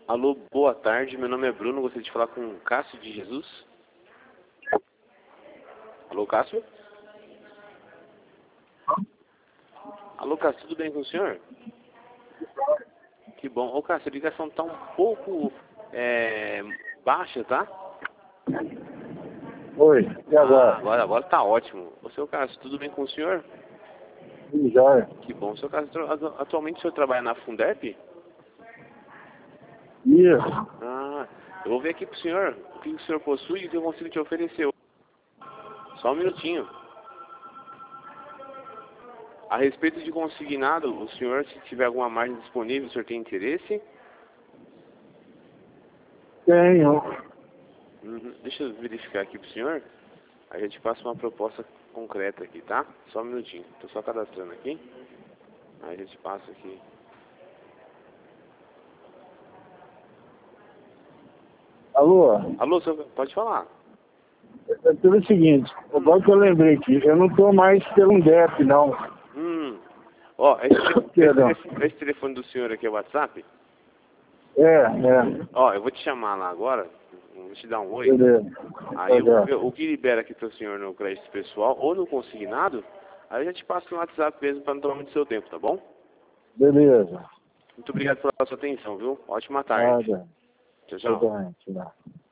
Alô, boa tarde, meu nome é Bruno, gostaria de falar com o Cássio de Jesus. Alô, Cássio? Alô, Cássio, tudo bem com o senhor? Que bom. Ô, Cássio, a ligação tá um pouco baixa, tá? Oi, e agora? Agora tá ótimo. Ô, seu Cássio, tudo bem com o senhor? Sim, joia. Que bom. Seu Cássio, atualmente o senhor trabalha na Funderp? Isso. Eu vou ver aqui pro senhor o que o senhor possui e o que eu consigo te oferecer. Só um minutinho. A respeito de consignado, o senhor, se tiver alguma margem disponível, o senhor tem interesse? Tenho. Deixa eu verificar aqui pro senhor. A gente passa uma proposta concreta aqui, tá? Só um minutinho. Tô só cadastrando aqui. Aí a gente passa aqui. Alô? Alô, senhor, pode falar. É tudo o seguinte, agora que eu lembrei aqui, eu não tô mais pelo DEP, não. Ó, Perdão. esse telefone do senhor aqui é o WhatsApp? É. Ó, eu vou te chamar lá agora. Vou te dar um oi. Beleza. Aí Tá. o que libera aqui pro senhor no crédito pessoal ou no consignado, aí eu já te passo no WhatsApp mesmo para não tomar muito seu tempo, tá bom? Beleza. Muito obrigado pela sua atenção, viu? Ótima tarde. Nada. Tchau, Tá tchau. bem, tchau.